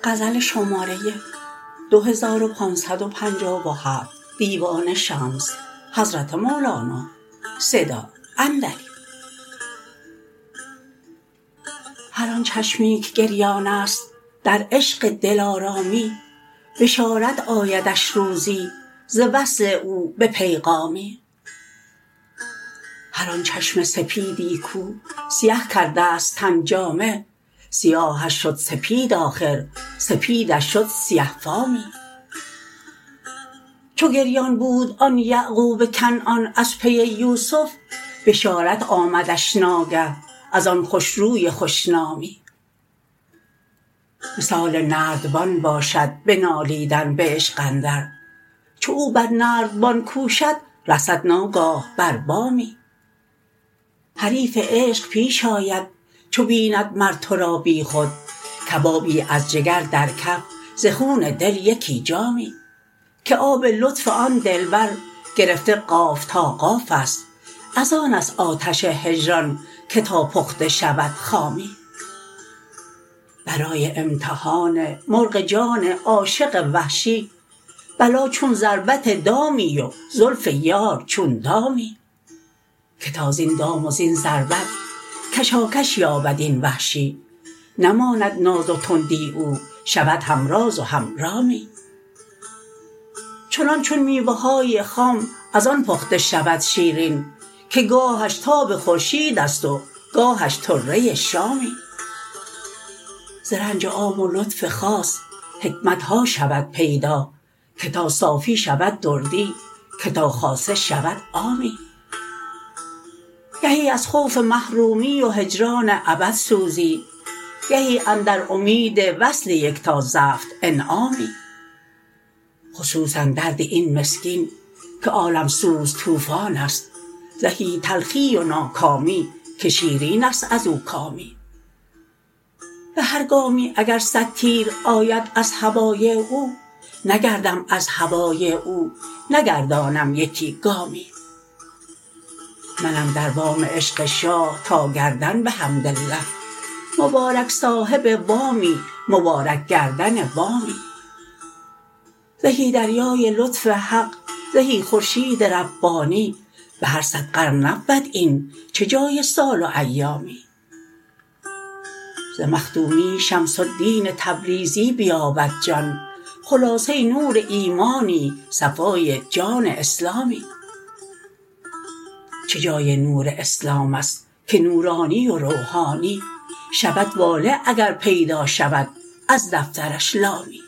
غزل شماره 2557 دیوان شمس حضرت مولانا صدا اندری. هر آن چشمی که گریان است در عشق دلارامی، بشارت آیدش روزی ز وصل او به پیغامی. هر آن چشم سپیدی کو سیه کرده است تن جامه، سیاهش شد سپید آخر سپیدش شد سیه فامی. چو گریان بود آن یعقوب کنعان از پی یوسف، بشارت آمدش ناگه از آن خوش روی خوش نامی. مثال نردبان باشد بنالیدن به عشق اندر، چو او بر نردبان کوشد رسد ناگاه بر بامی. حریف عشق پیش آید چو بیند مر تو را بی خود، کبابی از جگر در کف ز خون دل یکی جامی. که آب لطف آن دلبر گرفته قاف تا قاف است، از آن است آتش هجران که تا پخته شود خامی. برای امتحان مرغ جان عاشق وحشی، بلا چون ضربت دامی و زلف یار چون دامی. که تا زین دام و زین ضربت کشاکش یابد این وحشی، نماند ناز و تندی او شود همراز و همرامی. چنان چون میوه های خام از آن پخته شود شیرین، که گاهش تاب خورشید است و گاهش طره شامی. ز رنج عام و لطف خاص حکمت ها شود پیدا، که تا صافی شود دردی که تا خاصه شود عامی. گهی از خوف محرومی و هجران ابد سوزی، گهی اندر امید وصل یکتا زفت انعامی. خصوصا درد این مسکین که عالم سوز طوفان است، زهی تلخی و ناکامی که شیرین است از او کامی. به هر گامی اگر صد تیر آید از هوای او، نگردم از هوای او نگردانم یکی گامی. منم در وام عشق شاه تا گردن بحمدالله، مبارک صاحب وامی مبارک گردن وامی. زهی دریای لطف حق زهی خورشید ربانی، به هر صد قرن نبود این چه جای سال و ایامی. ز مخدومی شمس الدین تبریزی بیابد جان، خلاصه نور ایمانی صفای جان اسلامی. چه جای نور اسلام است که نورانی و روحانی، شود واله اگر پیدا شود از دفترش لامی.